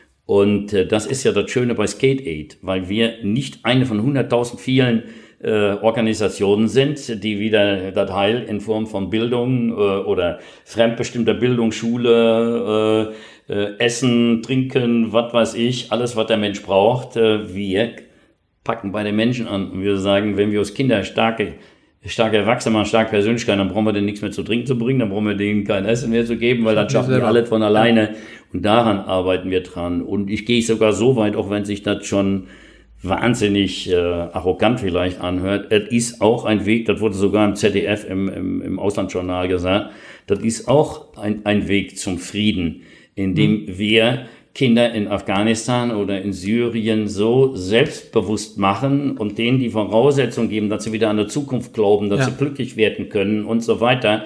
Und äh, das ist ja das Schöne bei Skate Aid, weil wir nicht eine von hunderttausend vielen Äh, Organisationen sind, die wieder das Heil in Form von Bildung äh, oder fremdbestimmter Bildung, Schule, äh, äh, Essen, Trinken, was weiß ich, alles, was der Mensch braucht, äh, wir packen bei den Menschen an. Und wir sagen, wenn wir uns Kinder starke, starke Erwachsene machen, starke Persönlichkeiten, dann brauchen wir denen nichts mehr zu trinken zu bringen, dann brauchen wir denen kein Essen mehr zu geben, weil dann schaffen die alles von alleine. Und daran arbeiten wir dran. Und ich gehe sogar so weit, auch wenn sich das schon wahnsinnig äh, arrogant vielleicht anhört, es ist auch ein Weg, das wurde sogar im Z D F, im, im, im Auslandsjournal gesagt, das ist auch ein, ein Weg zum Frieden, indem mhm. wir Kinder in Afghanistan oder in Syrien so selbstbewusst machen und denen die Voraussetzung geben, dass sie wieder an die Zukunft glauben, dass ja. sie glücklich werden können und so weiter.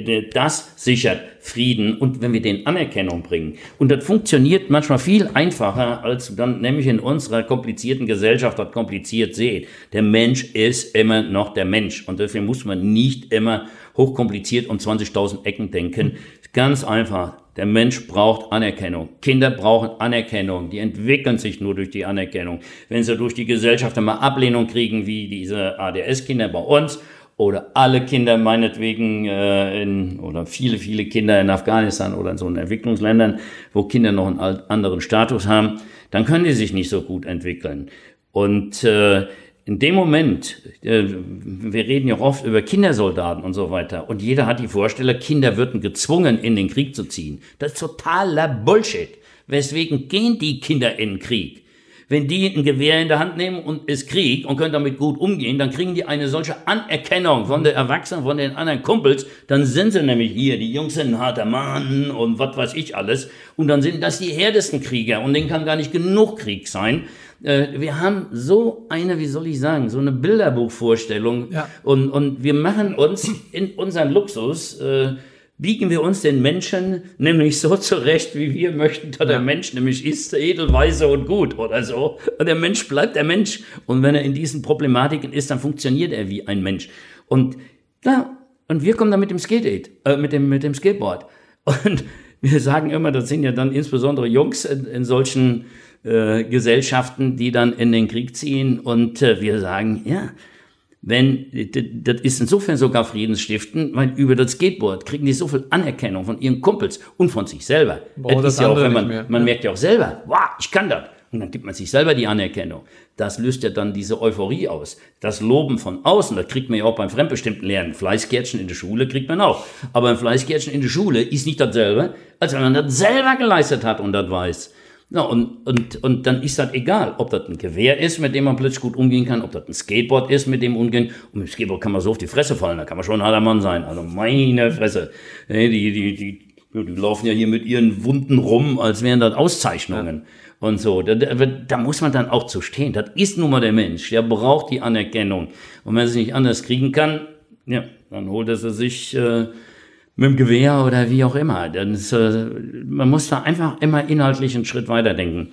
Das sichert Frieden und wenn wir denen Anerkennung bringen. Und das funktioniert manchmal viel einfacher, als dann nämlich in unserer komplizierten Gesellschaft das kompliziert sieht. Der Mensch ist immer noch der Mensch und deswegen muss man nicht immer hochkompliziert um zwanzigtausend Ecken denken. Ganz einfach. Der Mensch braucht Anerkennung. Kinder brauchen Anerkennung. Die entwickeln sich nur durch die Anerkennung. Wenn sie durch die Gesellschaft einmal Ablehnung kriegen, wie diese A D S-Kinder bei uns, oder alle Kinder meinetwegen äh, in, oder viele, viele Kinder in Afghanistan oder in so Entwicklungsländern, wo Kinder noch einen anderen Status haben, dann können die sich nicht so gut entwickeln. Und äh, in dem Moment, äh, wir reden ja oft über Kindersoldaten und so weiter, und jeder hat die Vorstellung, Kinder würden gezwungen, in den Krieg zu ziehen. Das ist totaler Bullshit. Weswegen gehen die Kinder in den Krieg? Wenn die ein Gewehr in der Hand nehmen und es Krieg und können damit gut umgehen, dann kriegen die eine solche Anerkennung von den Erwachsenen, von den anderen Kumpels. Dann sind sie nämlich hier, die Jungs sind ein harter Mann und was weiß ich alles. Und dann sind das die härtesten Krieger und denen kann gar nicht genug Krieg sein. Wir haben so eine, wie soll ich sagen, so eine Bilderbuchvorstellung. Ja. Und, und wir machen uns in unseren Luxus, äh, biegen wir uns den Menschen nämlich so zurecht, wie wir möchten, dass ja. der Mensch nämlich ist, edel, weise und gut oder so. Und der Mensch bleibt der Mensch. Und wenn er in diesen Problematiken ist, dann funktioniert er wie ein Mensch. Und ja, und wir kommen dann mit dem Skate Aid, äh, mit dem, mit dem Skateboard. Und wir sagen immer, das sind ja dann insbesondere Jungs in, in solchen äh, Gesellschaften, die dann in den Krieg ziehen. Und äh, wir sagen, ja, wenn, das ist insofern sogar friedensstiftend, weil über das Skateboard kriegen die so viel Anerkennung von ihren Kumpels und von sich selber. Boah, das ist ja auch, wenn man, man ja. merkt ja auch selber, wow, ich kann das. Und dann gibt man sich selber die Anerkennung. Das löst ja dann diese Euphorie aus. Das Loben von außen, das kriegt man ja auch beim fremdbestimmten Lernen. Fleißkärtchen in der Schule kriegt man auch. Aber ein Fleißkärtchen in der Schule ist nicht dasselbe, als wenn man das selber geleistet hat und das weiß. Ja, und, und, und dann ist das egal, ob das ein Gewehr ist, mit dem man plötzlich gut umgehen kann, ob das ein Skateboard ist, mit dem umgehen. Und mit dem Skateboard kann man so auf die Fresse fallen, da kann man schon ein harter Mann sein. Also meine Fresse. Die, die, die, die, die laufen ja hier mit ihren Wunden rum, als wären das Auszeichnungen. Ja. Und so, da, da, da muss man dann auch zu stehen. Das ist nun mal der Mensch, der braucht die Anerkennung. Und wenn er es nicht anders kriegen kann, ja, dann holt er sie sich äh, mit dem Gewehr oder wie auch immer. Dann ist, äh, man muss da einfach immer inhaltlich einen Schritt weiterdenken.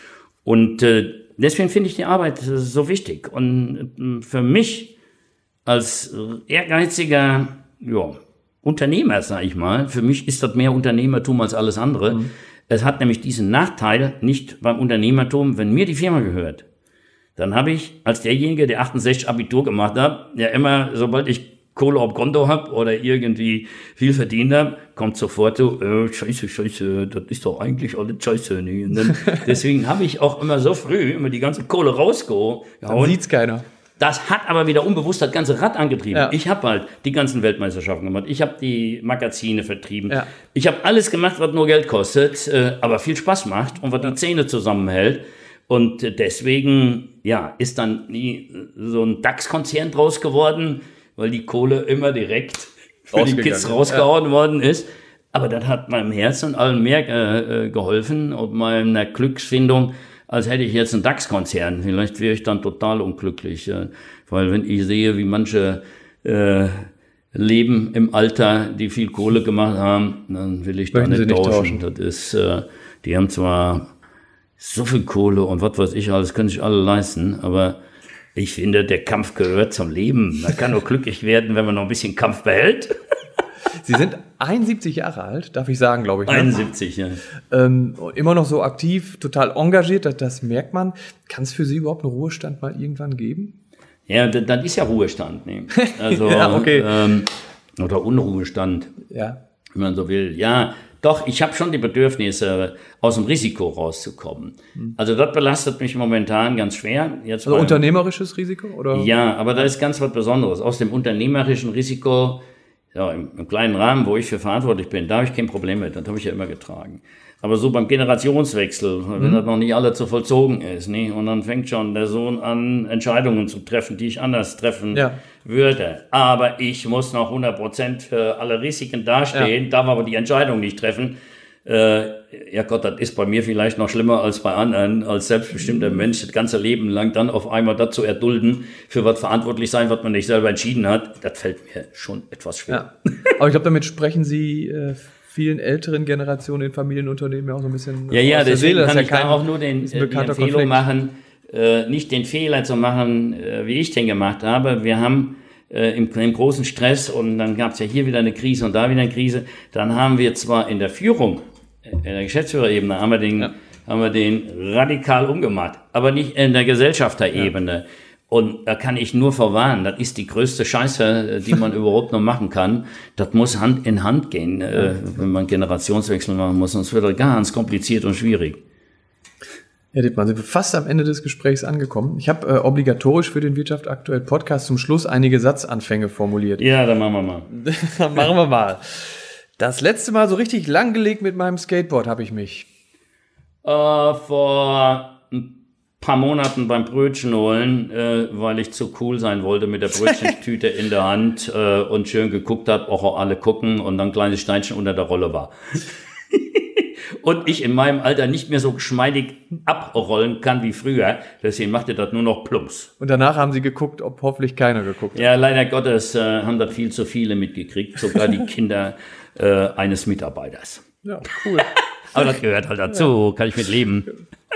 Und äh, deswegen finde ich die Arbeit so wichtig. Und äh, für mich als ehrgeiziger ja, Unternehmer, sage ich mal, für mich ist das mehr Unternehmertum als alles andere. Mhm. Es hat nämlich diesen Nachteil nicht beim Unternehmertum, wenn mir die Firma gehört, dann habe ich als derjenige, der achtundsechzig Abitur gemacht hat, ja immer, sobald ich Kohle auf Konto hab oder irgendwie viel verdient hab, kommt sofort so, äh, scheiße, scheiße, das ist doch eigentlich alles scheiße. Ne? Und dann, deswegen habe ich auch immer so früh immer die ganze Kohle rausgehauen. Dann sieht's keiner. Das hat aber wieder unbewusst das ganze Rad angetrieben. Ja. Ich habe halt die ganzen Weltmeisterschaften gemacht. Ich habe die Magazine vertrieben. Ja. Ich habe alles gemacht, was nur Geld kostet, äh, aber viel Spaß macht und was ja. die Zähne zusammenhält. Und deswegen, ja, ist dann nie so ein DAX-Konzern draus geworden. weil die Kohle immer direkt für die Kids rausgehauen ja. worden ist. Aber das hat meinem Herz und allem mehr äh, geholfen und meiner Glücksfindung, als hätte ich jetzt einen DAX-Konzern. Vielleicht wäre ich dann total unglücklich, äh, weil wenn ich sehe, wie manche äh, leben im Alter, die viel Kohle gemacht haben, dann will ich da nicht tauschen. Das ist, äh, die haben zwar so viel Kohle und was weiß ich alles, können sich alle leisten, aber ich finde, der Kampf gehört zum Leben. Man kann nur glücklich werden, wenn man noch ein bisschen Kampf behält. Sie sind einundsiebzig Jahre alt, darf ich sagen, glaube ich. Ne? einundsiebzig, ja. Ähm, immer noch so aktiv, total engagiert, das, das merkt man. Kann es für Sie überhaupt einen Ruhestand mal irgendwann geben? Ja, das, das ist ja Ruhestand. Ne? Also, ja, okay. ähm, oder Unruhestand, ja. wenn man so will. Ja, doch, ich habe schon die Bedürfnisse, aus dem Risiko rauszukommen. Hm. Also das belastet mich momentan ganz schwer. Jetzt also unternehmerisches Risiko? Oder? Ja, aber da ist ganz was Besonderes. Aus dem unternehmerischen Risiko, ja, im, im kleinen Rahmen, wo ich für verantwortlich bin, da habe ich kein Problem mit. Das habe ich ja immer getragen. Aber so beim Generationswechsel, wenn hm. das noch nicht alle zu vollzogen ist, ne? Und dann fängt schon der Sohn an, Entscheidungen zu treffen, die ich anders treffen ja. würde. Aber ich muss noch hundert Prozent für alle Risiken dastehen, ja. darf aber die Entscheidung nicht treffen. Äh, ja Gott, das ist bei mir vielleicht noch schlimmer als bei anderen, als selbstbestimmter Mensch das ganze Leben lang dann auf einmal dazu erdulden, für was verantwortlich sein, was man nicht selber entschieden hat. Das fällt mir schon etwas schwer. Ja. Aber ich glaube, damit sprechen Sie äh, vielen älteren Generationen in Familienunternehmen ja auch so ein bisschen ja, ja, aus der Seele. Das kann ja ich kein, da auch nur den, die Empfehlung Konflikt. machen, äh, nicht den Fehler zu machen, äh, wie ich den gemacht habe. Wir haben äh, im, im großen Stress und dann gab es ja hier wieder eine Krise und da wieder eine Krise. Dann haben wir zwar in der Führung, in der Geschäftsführerebene, haben wir den, ja. haben wir den radikal umgemacht, aber nicht in der Gesellschafterebene. Ja. Und da kann ich nur verwarnen, das ist die größte Scheiße, die man überhaupt noch machen kann. Das muss Hand in Hand gehen, äh, wenn man Generationswechsel machen muss, sonst wird das ganz kompliziert und schwierig. Herr Dittmann, sind wir fast am Ende des Gesprächs angekommen. Ich habe äh, obligatorisch für den Wirtschaft aktuell Podcast zum Schluss einige Satzanfänge formuliert. Ja, dann machen wir mal. Dann machen wir mal. Das letzte Mal so richtig langgelegt mit meinem Skateboard habe ich mich. Äh, vor ein paar Monaten beim Brötchen holen, äh, weil ich zu cool sein wollte mit der Brötchentüte in der Hand äh, und schön geguckt habe, auch alle gucken und dann ein kleines Steinchen unter der Rolle war. Und ich in meinem Alter nicht mehr so geschmeidig abrollen kann wie früher. Deswegen machte das nur noch plumps. Und danach haben Sie geguckt, ob hoffentlich keiner geguckt hat. Ja, leider Gottes äh, haben das viel zu viele mitgekriegt. Sogar die Kinder äh, eines Mitarbeiters. Ja, cool. Aber das gehört halt dazu. Ja. Kann ich mit leben.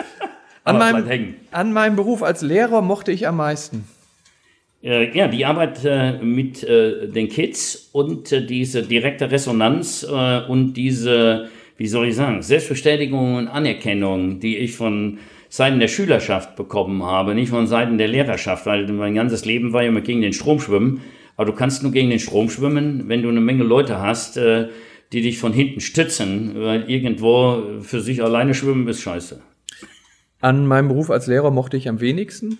An meinem, an meinem Beruf als Lehrer mochte ich am meisten. Äh, ja, die Arbeit äh, mit äh, den Kids und äh, diese direkte Resonanz äh, und diese, wie soll ich sagen, Selbstbestätigung und Anerkennung, die ich von Seiten der Schülerschaft bekommen habe, nicht von Seiten der Lehrerschaft, weil mein ganzes Leben war ja immer gegen den Strom schwimmen. Aber du kannst nur gegen den Strom schwimmen, wenn du eine Menge Leute hast, äh, die dich von hinten stützen, weil irgendwo für sich alleine schwimmen ist scheiße. An meinem Beruf als Lehrer mochte ich am wenigsten?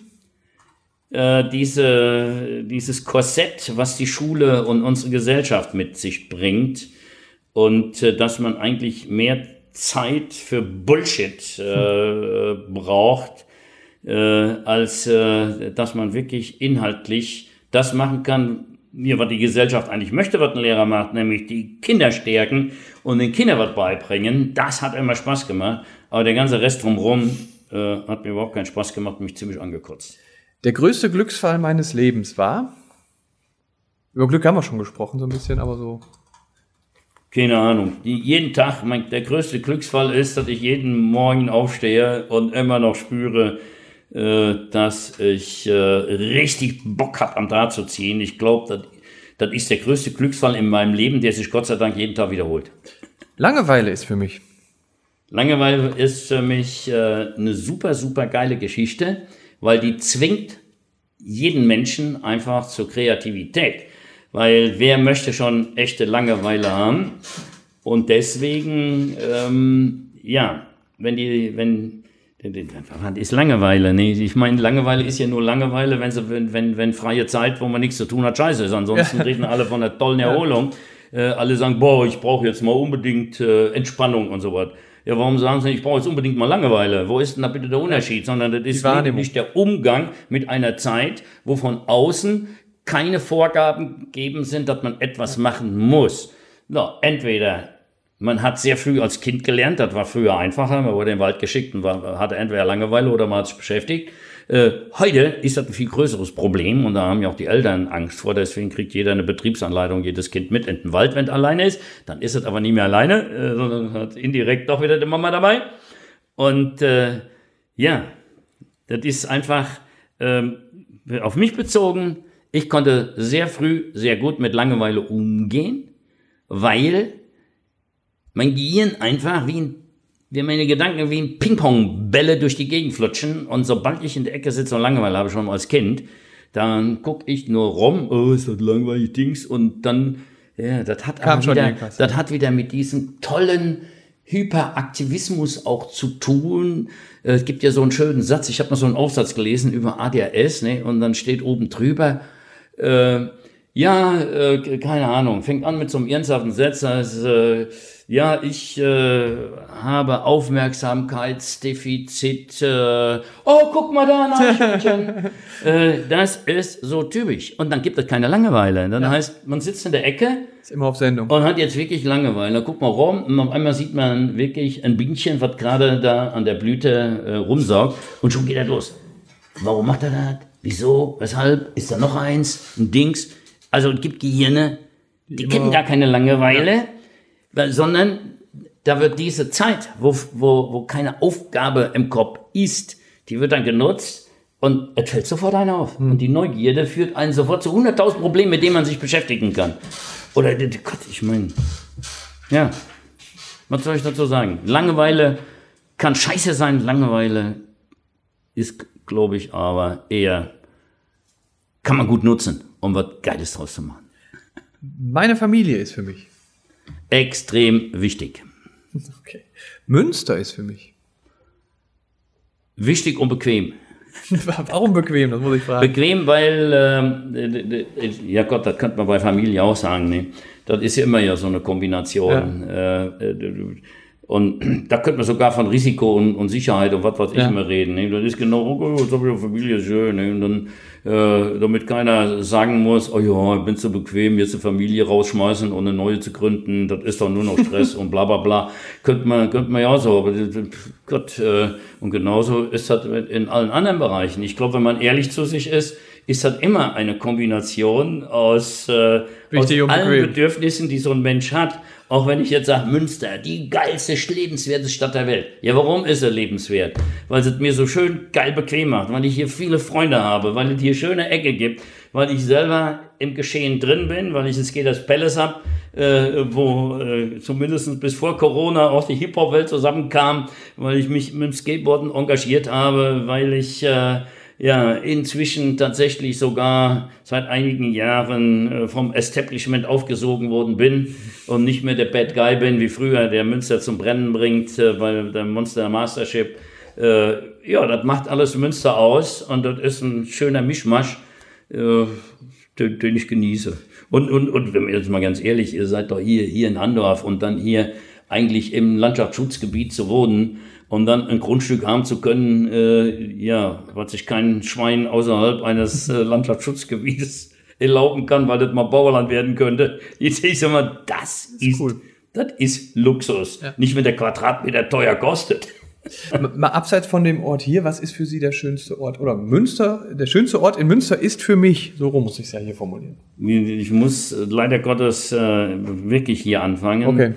Äh, diese, dieses Korsett, was die Schule und unsere Gesellschaft mit sich bringt und äh, dass man eigentlich mehr Zeit für Bullshit äh, braucht, äh, als äh, dass man wirklich inhaltlich das machen kann, ja, was die Gesellschaft eigentlich möchte, was ein Lehrer macht, nämlich die Kinder stärken und den Kindern was beibringen. Das hat immer Spaß gemacht, aber der ganze Rest drumherum äh, hat mir überhaupt keinen Spaß gemacht, mich ziemlich angekotzt. Der größte Glücksfall meines Lebens war? Über Glück haben wir schon gesprochen, so ein bisschen, aber so. Keine Ahnung. Die, jeden Tag, mein, der größte Glücksfall ist, dass ich jeden Morgen aufstehe und immer noch spüre, äh, dass ich äh, richtig Bock habe, am Draht zu ziehen. Ich glaube, das, das ist der größte Glücksfall in meinem Leben, der sich Gott sei Dank jeden Tag wiederholt. Langeweile ist für mich. Langeweile ist für mich äh, eine super, super geile Geschichte, weil die zwingt jeden Menschen einfach zur Kreativität. Weil wer möchte schon echte Langeweile haben? Und deswegen, ähm, ja, wenn die, wenn, was ist Langeweile? Nee, ich meine, Langeweile ist ja nur Langeweile, wenn, sie, wenn, wenn, wenn freie Zeit, wo man nichts zu tun hat, scheiße ist. Ansonsten ja. reden alle von einer tollen Erholung. Ja. Äh, alle sagen, boah, ich brauche jetzt mal unbedingt äh, Entspannung und so was. Ja, warum sagen sie, ich brauche jetzt unbedingt mal Langeweile? Wo ist denn da bitte der Unterschied? Sondern das ist nicht der Umgang mit einer Zeit, wo von außen keine Vorgaben gegeben sind, dass man etwas machen muss. No, entweder man hat sehr früh als Kind gelernt, das war früher einfacher, man wurde in den Wald geschickt und war, hatte entweder Langeweile oder man hat sich beschäftigt. Äh, heute ist das ein viel größeres Problem und da haben ja auch die Eltern Angst vor, deswegen kriegt jeder eine Betriebsanleitung, jedes Kind mit in den Wald, wenn es alleine ist. Dann ist es aber nicht mehr alleine, äh, sondern hat indirekt doch wieder die Mama dabei. Und äh, ja, das ist einfach ähm, auf mich bezogen. Ich konnte sehr früh sehr gut mit Langeweile umgehen, weil mein Gehirn einfach wie ein, wie meine Gedanken wie ein Ping-Pong-Bälle durch die Gegend flutschen und sobald ich in der Ecke sitze und Langeweile habe, schon als Kind, dann gucke ich nur rum, oh, ist das langweilig Dings und dann, ja, das hat aber wieder, das hat wieder mit diesem tollen Hyperaktivismus auch zu tun. Es gibt ja so einen schönen Satz, ich habe mal so einen Aufsatz gelesen über A D H S, ne, und dann steht oben drüber, äh, ja, äh, keine Ahnung, fängt an mit so einem ernsthaften Satz, also, äh, ja, ich äh, habe Aufmerksamkeitsdefizit, äh, oh, guck mal da, Nachrichten. äh, das ist so typisch. Und dann gibt es keine Langeweile. Dann ja. heißt, man sitzt in der Ecke. Ist immer auf Sendung. Und hat jetzt wirklich Langeweile. Guck mal rum und auf einmal sieht man wirklich ein Bienchen, was gerade da an der Blüte äh, rumsaugt und schon geht er los. Warum macht er das? Wieso? Weshalb? Ist da noch eins? Ein Dings? Also es gibt Gehirne, die immer kennen gar keine Langeweile. Ja. Sondern da wird diese Zeit, wo, wo, wo keine Aufgabe im Kopf ist, die wird dann genutzt und es fällt sofort einer auf. Hm. Und die Neugierde führt einen sofort zu hunderttausend Problemen, mit denen man sich beschäftigen kann. Oder, Gott, ich meine, ja, was soll ich dazu sagen? Langeweile kann scheiße sein, Langeweile ist, glaube ich, aber eher, kann man gut nutzen, um was Geiles draus zu machen. Meine Familie ist für mich extrem wichtig. Okay. Münster ist für mich wichtig und bequem. Warum bequem? Das muss ich fragen. Bequem, weil, äh, ja Gott, das könnte man bei Familie auch sagen. Ne? Das ist ja immer ja so eine Kombination. Ja. Äh, und da könnte man sogar von Risiko und, und Sicherheit und was weiß ich ja. immer reden. Ne? Das ist genau, oh, jetzt habe ich eine Familie, schön. Ne? Und dann, äh, damit keiner sagen muss, oh ja, ich bin so bequem, jetzt eine Familie rausschmeißen und eine neue zu gründen, das ist doch nur noch Stress und bla bla bla. Könnte man, könnte man ja auch so, aber Gott, äh, und genauso ist das in allen anderen Bereichen. Ich glaube, wenn man ehrlich zu sich ist, ist das immer eine Kombination aus, äh, aus allen Bedürfnissen, die so ein Mensch hat. Auch wenn ich jetzt sage, Münster, die geilste, lebenswerte Stadt der Welt. Ja, warum ist er lebenswert? Weil es mir so schön geil bequem macht, weil ich hier viele Freunde habe, weil es hier schöne Ecke gibt, weil ich selber im Geschehen drin bin, weil ich das Skaters Palace habe, äh, wo äh, zumindest bis vor Corona auch die Hip-Hop-Welt zusammenkam, weil ich mich mit dem Skateboarden engagiert habe, weil ich äh, ja inzwischen tatsächlich sogar seit einigen Jahren äh, vom Establishment aufgesogen worden bin und nicht mehr der Bad Guy bin, wie früher, der Münster zum Brennen bringt, äh, weil der Monster Mastership, äh, ja, das macht alles Münster aus und das ist ein schöner Mischmasch, äh, den, den ich genieße. Und, und, und wenn wir jetzt mal ganz ehrlich, ihr seid doch hier, hier in Andorf und dann hier eigentlich im Landschaftsschutzgebiet zu wohnen, um dann ein Grundstück haben zu können, äh, ja, was sich kein Schwein außerhalb eines äh, Landschaftsschutzgebietes erlauben kann, weil das mal Bauerland werden könnte. Jetzt ich sag mal, das ist, ist cool. Das ist Luxus. Ja. Nicht, wenn der Quadratmeter teuer kostet. Mal abseits von dem Ort hier, was ist für Sie der schönste Ort? Oder Münster, der schönste Ort in Münster ist für mich, so rum muss ich es ja hier formulieren. Ich muss leider Gottes äh, wirklich hier anfangen. Okay.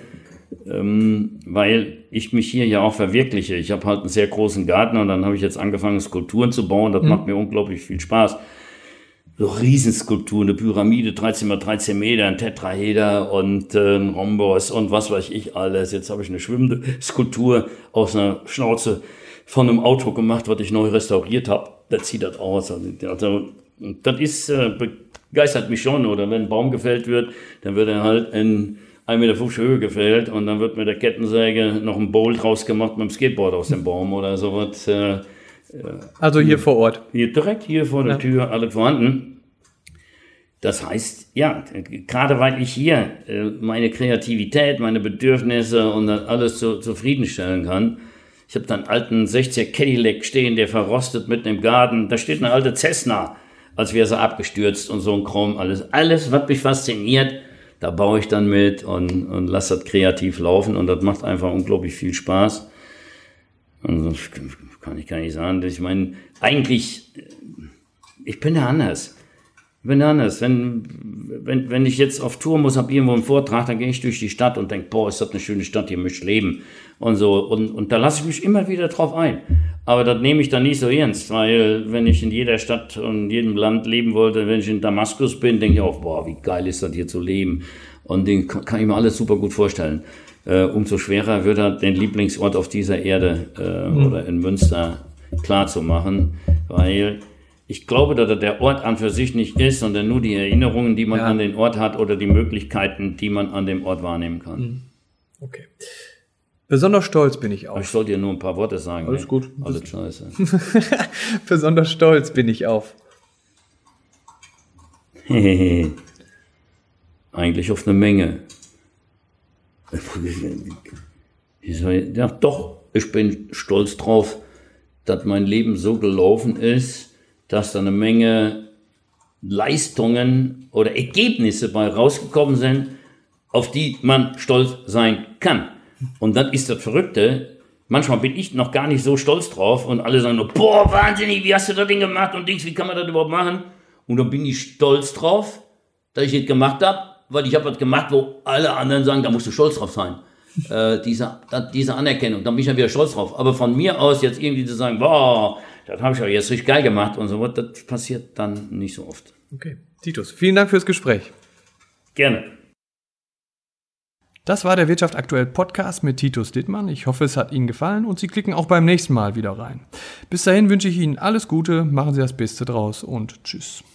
Ähm, weil ich mich hier ja auch verwirkliche. Ich habe halt einen sehr großen Garten und dann habe ich jetzt angefangen, Skulpturen zu bauen. Das mhm. macht mir unglaublich viel Spaß. So Riesenskulpturen, eine Pyramide, dreizehn mal dreizehn Meter, ein Tetraheder und äh, ein Rhombus und was weiß ich alles. Jetzt habe ich eine schwimmende Skulptur aus einer Schnauze von einem Auto gemacht, was ich neu restauriert habe. Das sieht das aus. Also, das ist, äh, begeistert mich schon. Oder wenn ein Baum gefällt wird, dann wird er halt in ein Meter fünfzig Höhe gefällt und dann wird mit der Kettensäge noch ein Bowl draus gemacht mit dem Skateboard aus dem Baum oder sowas. Äh, also hier vor Ort? Hier, direkt hier vor der ja. Tür, alles vorhanden. Das heißt, ja, gerade weil ich hier äh, meine Kreativität, meine Bedürfnisse und das alles so, zufriedenstellen kann. Ich habe da einen alten sechziger Cadillac stehen, der verrostet mitten im Garten. Da steht eine alte Cessna. als wäre sie abgestürzt und so ein Kram. Alles, alles, was mich fasziniert, da baue ich dann mit und, und lasse das kreativ laufen und das macht einfach unglaublich viel Spaß. Und das kann ich gar nicht sagen. Ich meine, eigentlich, ich bin ja anders. Ich bin ja anders. Wenn, wenn, wenn ich jetzt auf Tour muss, habe irgendwo einen Vortrag, dann gehe ich durch die Stadt und denke, boah, ist das eine schöne Stadt, hier möchte ich leben. Und so. Und, und da lasse ich mich immer wieder drauf ein. Aber das nehme ich dann nicht so ernst, weil wenn ich in jeder Stadt und in jedem Land leben wollte, wenn ich in Damaskus bin, denke ich auch, boah, wie geil ist das hier zu leben. Und den kann ich mir alles super gut vorstellen. Äh, umso schwerer wird er, den Lieblingsort auf dieser Erde äh, mhm. oder in Münster klar zu machen, weil ich glaube, dass der Ort an für sich nicht ist, sondern nur die Erinnerungen, die man ja. an den Ort hat oder die Möglichkeiten, die man an dem Ort wahrnehmen kann. Okay. Besonders stolz bin ich auf. Ich soll dir nur ein paar Worte sagen. Alles ne? gut. Alles scheiße. Besonders stolz bin ich auf. Eigentlich auf eine Menge. Ja, doch, ich bin stolz drauf, dass mein Leben so gelaufen ist, dass da eine Menge Leistungen oder Ergebnisse bei rausgekommen sind, auf die man stolz sein kann. Und das ist das Verrückte. Manchmal bin ich noch gar nicht so stolz drauf und alle sagen nur, boah, wahnsinnig, wie hast du das Ding gemacht und Dings, wie kann man das überhaupt machen? Und dann bin ich stolz drauf, dass ich das gemacht habe, weil ich habe was gemacht, wo alle anderen sagen, da musst du stolz drauf sein. Äh, diese, das, diese Anerkennung, da bin ich dann wieder stolz drauf. Aber von mir aus jetzt irgendwie zu sagen, boah, das habe ich aber jetzt richtig geil gemacht und so, das passiert dann nicht so oft. Okay, Titus, vielen Dank fürs Gespräch. Gerne. Das war der Wirtschaft aktuell Podcast mit Titus Dittmann. Ich hoffe, es hat Ihnen gefallen und Sie klicken auch beim nächsten Mal wieder rein. Bis dahin wünsche ich Ihnen alles Gute, machen Sie das Beste draus und tschüss.